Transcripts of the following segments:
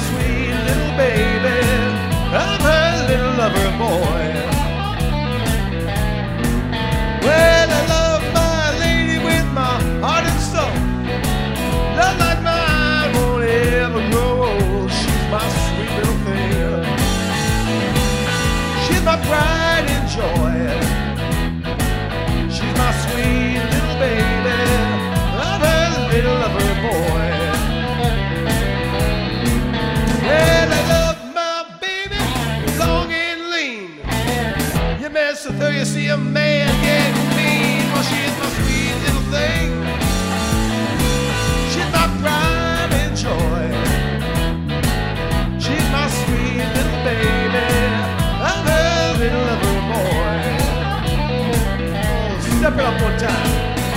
sweet little baby. I'm her little lover boy. Well, I love my lady with my heart and soul. Love like mine won't ever grow old. She's my sweet little thing. She's my pride and joy. She's my sweet little baby. I'm her little lover boy. Well, I love my baby long and lean. You mess with her, you see a man get mean. Well, she's my sweet little thing. She's my pride and joy. She's my sweet little baby. I'm her little lover boy. Oh, step it up one time.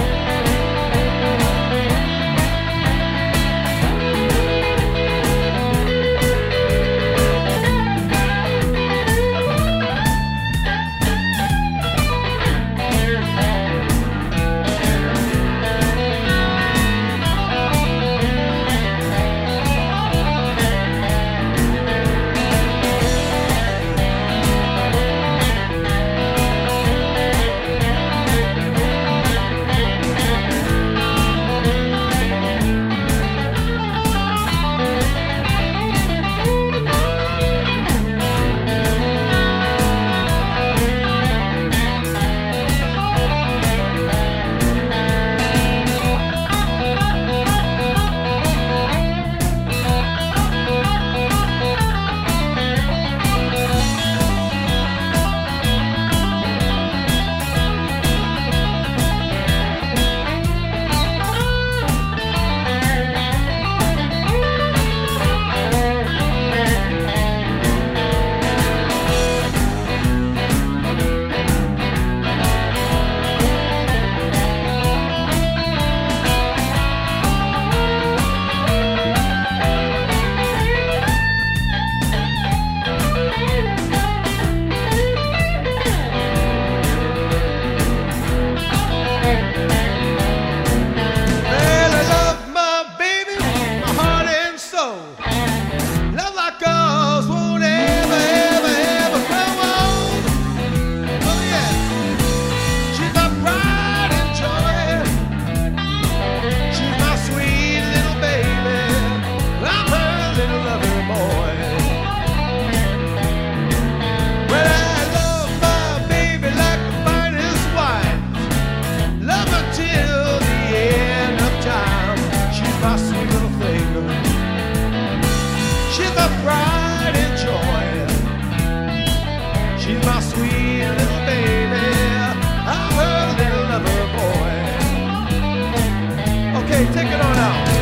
She's my sweet little baby. I'm her little lover boy. Okay, take it on out.